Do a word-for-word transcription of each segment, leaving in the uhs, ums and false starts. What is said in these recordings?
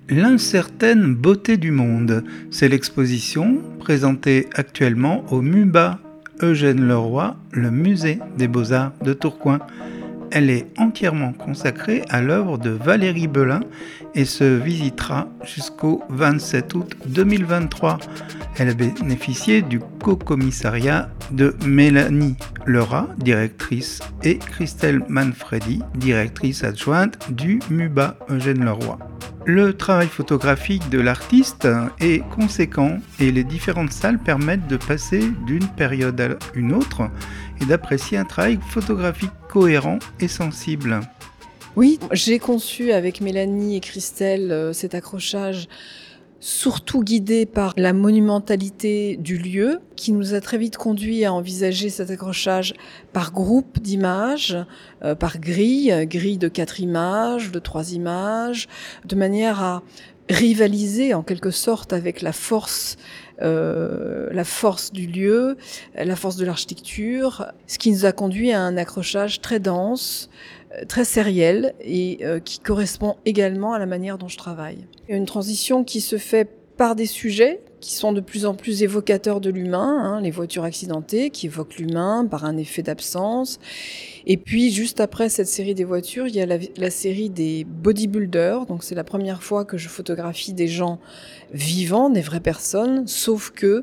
L'incertaine beauté du monde, c'est l'exposition présentée actuellement au MUBA Eugène Leroy, le musée des beaux-arts de Tourcoing. Elle est entièrement consacrée à l'œuvre de Valérie Belin et se visitera jusqu'au vingt-sept août deux mille vingt-trois. Elle a bénéficié du co-commissariat de Mélanie Lerat, directrice, et Christelle Manfredi, directrice adjointe du MUBA Eugène Leroy. Le travail photographique de l'artiste est conséquent et les différentes salles permettent de passer d'une période à une autre et d'apprécier un travail photographique cohérent et sensible. Oui, j'ai conçu avec Mélanie et Christelle euh, cet accrochage surtout guidé par la monumentalité du lieu, qui nous a très vite conduit à envisager cet accrochage par groupe d'images, euh, par grille, grille de quatre images, de trois images, de manière à rivaliser en quelque sorte avec la force Euh, la force du lieu, la force de l'architecture, ce qui nous a conduit à un accrochage très dense, très sériel et euh, qui correspond également à la manière dont je travaille. Il y a une transition qui se fait par des sujets qui sont de plus en plus évocateurs de l'humain, hein, les voitures accidentées qui évoquent l'humain par un effet d'absence. Et puis juste après cette série des voitures, il y a la, la série des bodybuilders. Donc c'est la première fois que je photographie des gens vivants, des vraies personnes, sauf que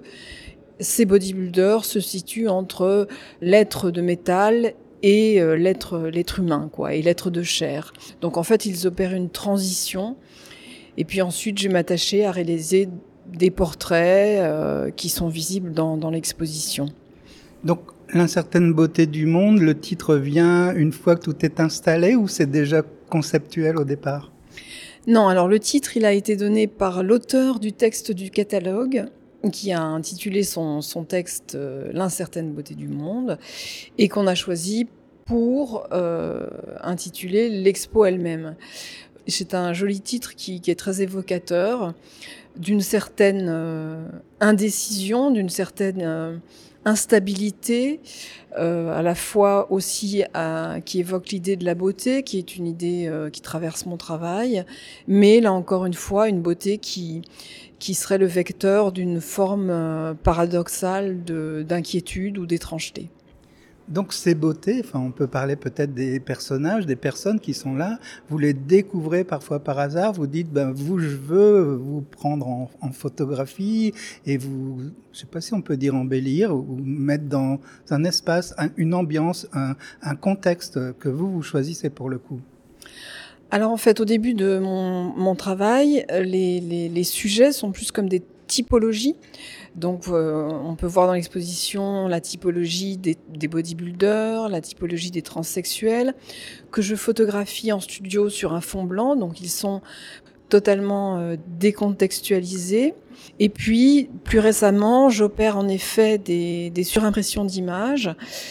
ces bodybuilders se situent entre l'être de métal et euh, l'être, l'être humain, quoi, et l'être de chair. Donc en fait, ils opèrent une transition. Et puis ensuite, je vais m'attacher à réaliser des portraits euh, qui sont visibles dans, dans l'exposition. Donc, l'incertaine beauté du monde, le titre vient une fois que tout est installé ou c'est déjà conceptuel au départ ? Non, alors le titre, il a été donné par l'auteur du texte du catalogue, qui a intitulé son, son texte euh, « L'incertaine beauté du monde » et qu'on a choisi pour euh, intituler l'expo elle-même. C'est un joli titre qui, qui est très évocateur d'une certaine euh, indécision, d'une certaine euh, instabilité, euh, à la fois aussi à, qui évoque l'idée de la beauté, qui est une idée euh, qui traverse mon travail, mais là encore une fois, une beauté qui, qui serait le vecteur d'une forme euh, paradoxale de, d'inquiétude ou d'étrangeté. Donc ces beautés, enfin on peut parler peut-être des personnages, des personnes qui sont là, vous les découvrez parfois par hasard, vous dites ben vous je veux vous prendre en, en photographie et vous, je sais pas si on peut dire embellir ou mettre dans un espace, un, une ambiance, un, un contexte que vous vous choisissez pour le coup. Alors en fait au début de mon, mon travail, les, les, les sujets sont plus comme des typologies. Donc euh, on peut voir dans l'exposition la typologie des, des bodybuilders, la typologie des transsexuels, que je photographie en studio sur un fond blanc, donc ils sont totalement euh, décontextualisés. Et puis, plus récemment, j'opère en effet des, des surimpressions d'images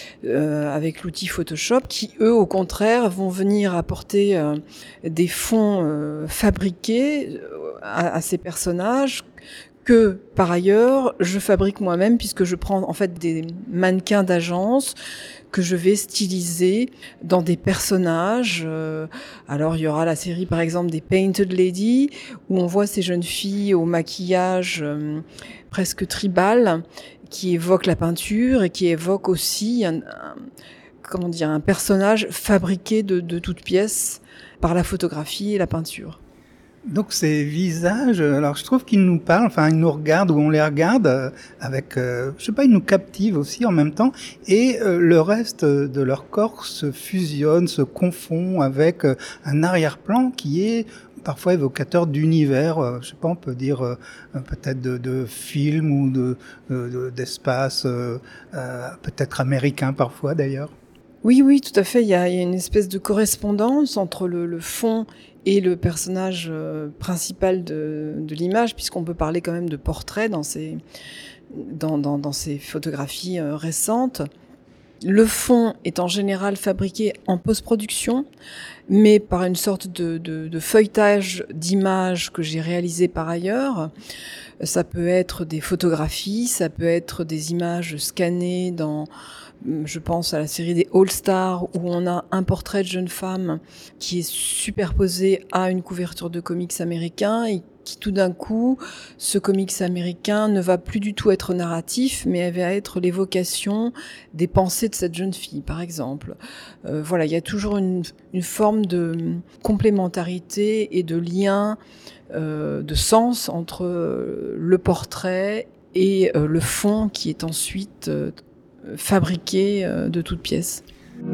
euh, avec l'outil Photoshop qui, eux, au contraire, vont venir apporter euh, des fonds euh, fabriqués à, à ces personnages que, par ailleurs, je fabrique moi-même puisque je prends en fait des mannequins d'agence que je vais styliser dans des personnages. Alors, il y aura la série, par exemple, des Painted Lady, où on voit ces jeunes filles au maquillage euh, presque tribal, qui évoquent la peinture et qui évoquent aussi un, un, comment dire, un personnage fabriqué de, de toutes pièces par la photographie et la peinture. Donc ces visages, alors je trouve qu'ils nous parlent, enfin ils nous regardent ou on les regarde euh, avec, euh, je sais pas, ils nous captivent aussi en même temps et euh, le reste de leur corps se fusionne, se confond avec euh, un arrière-plan qui est parfois évocateur d'univers, euh, je sais pas, on peut dire euh, peut-être de, de films ou de, de, d'espace, euh, euh, peut-être américain parfois d'ailleurs. Oui, oui, tout à fait. Il y a, il y a une espèce de correspondance entre le, le fond et le personnage euh, principal de, de l'image, puisqu'on peut parler quand même de portrait dans ces, dans, dans, dans ces photographies euh, récentes. Le fond est en général fabriqué en post-production, mais par une sorte de, de, de feuilletage d'images que j'ai réalisé par ailleurs. Ça peut être des photographies, ça peut être des images scannées dans, je pense à la série des All Stars, où on a un portrait de jeune femme qui est superposé à une couverture de comics américains et qui tout d'un coup, ce comics américain ne va plus du tout être narratif, mais elle va être l'évocation des pensées de cette jeune fille, par exemple. Euh, voilà, il y a toujours une, une forme de complémentarité et de lien, euh, de sens entre le portrait et euh, le fond qui est ensuite euh, fabriqué euh, de toutes pièces.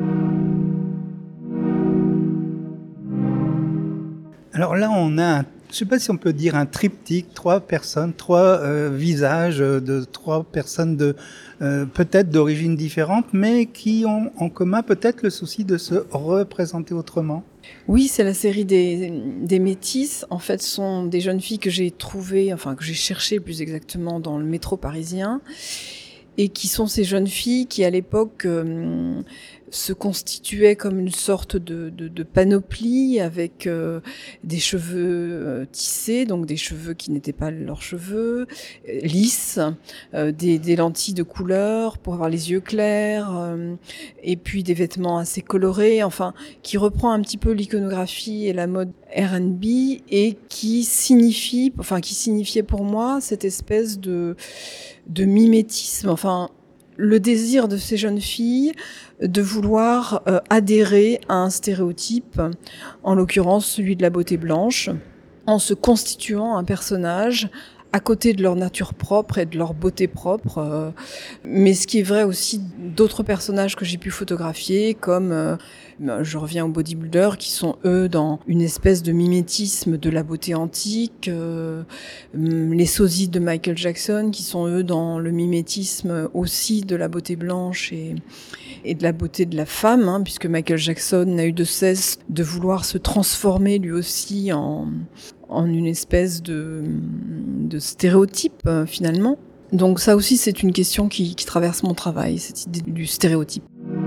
Alors là, on a un je ne sais pas si on peut dire un triptyque, trois personnes, trois euh, visages de trois personnes de euh, peut-être d'origines différentes, mais qui ont en commun peut-être le souci de se représenter autrement. Oui, c'est la série des, des métisses. En fait, ce sont des jeunes filles que j'ai trouvées, enfin que j'ai cherchées plus exactement dans le métro parisien, et qui sont ces jeunes filles qui, à l'époque, euh, se constituaient comme une sorte de, de, de panoplie avec euh, des cheveux euh, tissés, donc des cheveux qui n'étaient pas leurs cheveux, euh, lisses, euh, des, des lentilles de couleur pour avoir les yeux clairs, euh, et puis des vêtements assez colorés, enfin, qui reprend un petit peu l'iconographie et la mode R and B et qui signifie, enfin, qui signifiait pour moi cette espèce de de mimétisme, enfin le désir de ces jeunes filles de vouloir euh, adhérer à un stéréotype, en l'occurrence celui de la beauté blanche, en se constituant un personnage à côté de leur nature propre et de leur beauté propre. Euh, mais ce qui est vrai aussi d'autres personnages que j'ai pu photographier, comme, euh, je reviens aux bodybuilders, qui sont eux dans une espèce de mimétisme de la beauté antique, euh, les sosies de Michael Jackson, qui sont eux dans le mimétisme aussi de la beauté blanche et, et de la beauté de la femme, hein, puisque Michael Jackson n'a eu de cesse de vouloir se transformer lui aussi en... en une espèce de, de stéréotype, euh, finalement. Donc ça aussi, c'est une question qui, qui traverse mon travail, cette idée du stéréotype.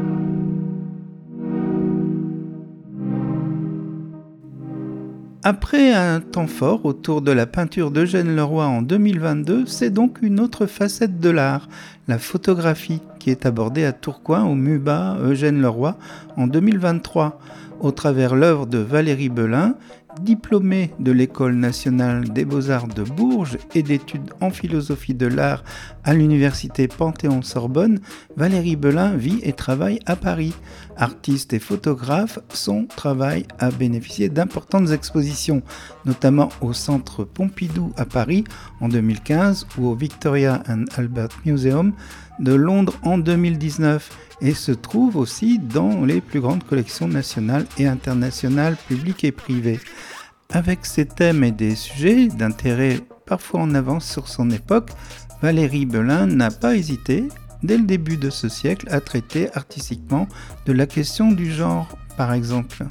Après un temps fort autour de la peinture d'Eugène Leroy en deux mille vingt-deux, c'est donc une autre facette de l'art, la photographie, qui est abordée à Tourcoing au MUBA Eugène Leroy en deux mille vingt-trois, au travers l'œuvre de Valérie Belin, diplômée de l'École nationale des beaux-arts de Bourges et d'études en philosophie de l'art à l'université Panthéon-Sorbonne. Valérie Belin vit et travaille à Paris. Artiste et photographe, son travail a bénéficié d'importantes expositions, notamment au Centre Pompidou à Paris en deux mille quinze ou au Victoria and Albert Museum de Londres en deux mille dix-neuf, et se trouve aussi dans les plus grandes collections nationales et internationales publiques et privées. Avec ses thèmes et des sujets d'intérêt parfois en avance sur son époque, Valérie Belin n'a pas hésité, dès le début de ce siècle, à traiter artistiquement de la question du genre, par exemple.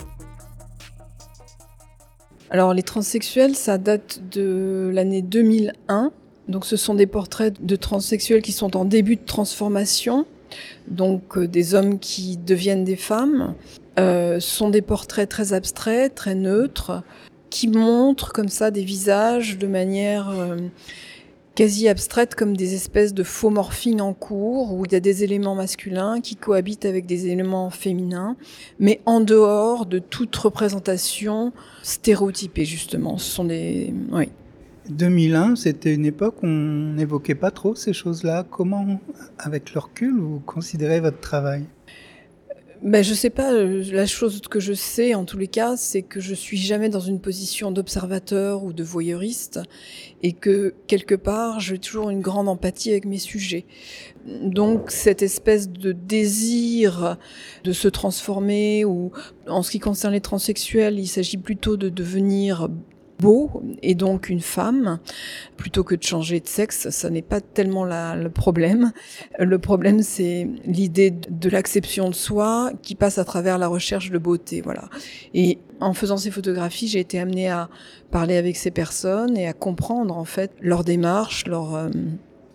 Alors les transsexuels, ça date de l'année deux mille un. Donc ce sont des portraits de transsexuels qui sont en début de transformation, donc euh, des hommes qui deviennent des femmes. Euh, ce sont des portraits très abstraits, très neutres, qui montrent comme ça des visages de manière euh, quasi abstraite, comme des espèces de faux morphing en cours, où il y a des éléments masculins qui cohabitent avec des éléments féminins, mais en dehors de toute représentation stéréotypée, justement. Ce sont des... Oui. deux mille un, c'était une époque où on n'évoquait pas trop ces choses-là. Comment, avec le recul, vous considérez votre travail ? Ben, je sais pas, la chose que je sais en tous les cas, c'est que je suis jamais dans une position d'observateur ou de voyeuriste et que quelque part, j'ai toujours une grande empathie avec mes sujets. Donc cette espèce de désir de se transformer, ou en ce qui concerne les transsexuels, il s'agit plutôt de devenir beau et donc une femme, plutôt que de changer de sexe, ça n'est pas tellement la, le problème. Le problème, c'est l'idée de l'acception de soi qui passe à travers la recherche de beauté, voilà. Et en faisant ces photographies, j'ai été amenée à parler avec ces personnes et à comprendre en fait leur démarche, leur euh,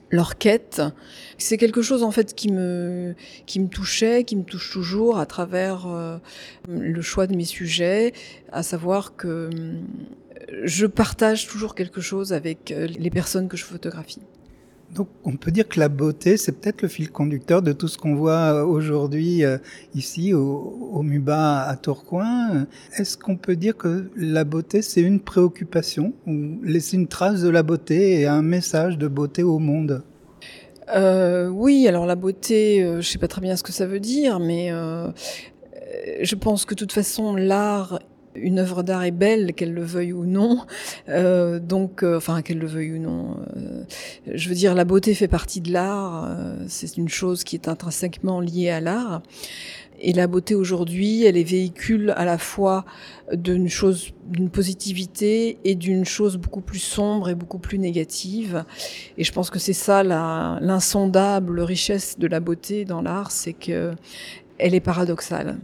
leur quête. C'est quelque chose en fait qui me qui me touchait, qui me touche toujours à travers euh, le choix de mes sujets, à savoir que euh, je partage toujours quelque chose avec euh, les personnes que je photographie. Donc on peut dire que la beauté, c'est peut-être le fil conducteur de tout ce qu'on voit aujourd'hui euh, ici au, au MUBA à Tourcoing. Est-ce qu'on peut dire que la beauté, c'est une préoccupation, ou laisser une trace de la beauté et un message de beauté au monde ? Euh, oui, alors la beauté, euh, je sais pas très bien ce que ça veut dire, mais euh, je pense que de toute façon, l'art, une œuvre d'art est belle, qu'elle le veuille ou non. Euh, donc, euh, enfin, qu'elle le veuille ou non. Euh, je veux dire, la beauté fait partie de l'art. Euh, c'est une chose qui est intrinsèquement liée à l'art. Et la beauté aujourd'hui, elle est véhicule à la fois d'une chose, d'une positivité et d'une chose beaucoup plus sombre et beaucoup plus négative. Et je pense que c'est ça la, l'insondable richesse de la beauté dans l'art, c'est que elle est paradoxale.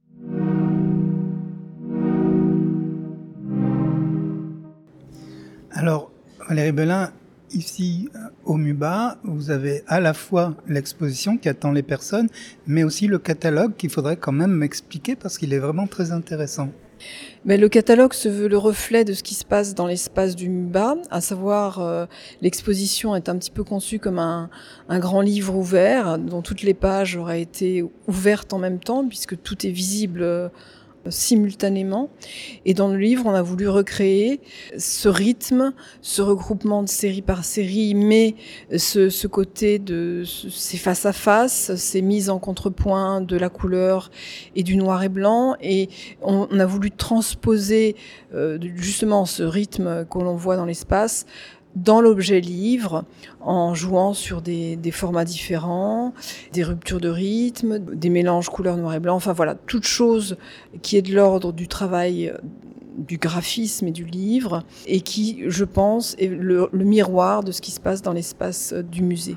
Alors, Valérie Belin, ici au MUBA, vous avez à la fois l'exposition qui attend les personnes, mais aussi le catalogue qu'il faudrait quand même m'expliquer parce qu'il est vraiment très intéressant. Mais le catalogue se veut le reflet de ce qui se passe dans l'espace du MUBA, à savoir euh, l'exposition est un petit peu conçue comme un, un grand livre ouvert dont toutes les pages auraient été ouvertes en même temps puisque tout est visible euh, simultanément. Et dans le livre, on a voulu recréer ce rythme, ce regroupement de série par série, mais ce, ce côté de ces face à face, ces mises en contrepoint de la couleur et du noir et blanc. Et on, on a voulu transposer euh, justement ce rythme que l'on voit dans l'espace dans l'objet livre, en jouant sur des, des formats différents, des ruptures de rythme, des mélanges couleur noir et blanc, enfin voilà, toute chose qui est de l'ordre du travail du graphisme et du livre, et qui, je pense, est le, le miroir de ce qui se passe dans l'espace du musée.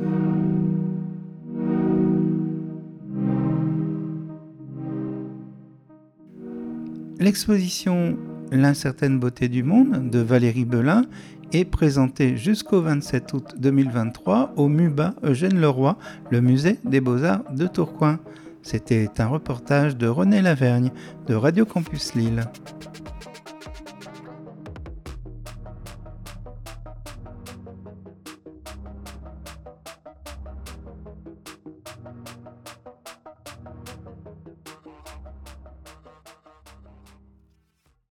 L'exposition L'incertaine beauté du monde de Valérie Belin est présentée jusqu'au vingt-sept août deux mille vingt-trois au MUBA Eugène Leroy, le musée des Beaux-Arts de Tourcoing. C'était un reportage de René Lavergne de Radio Campus Lille.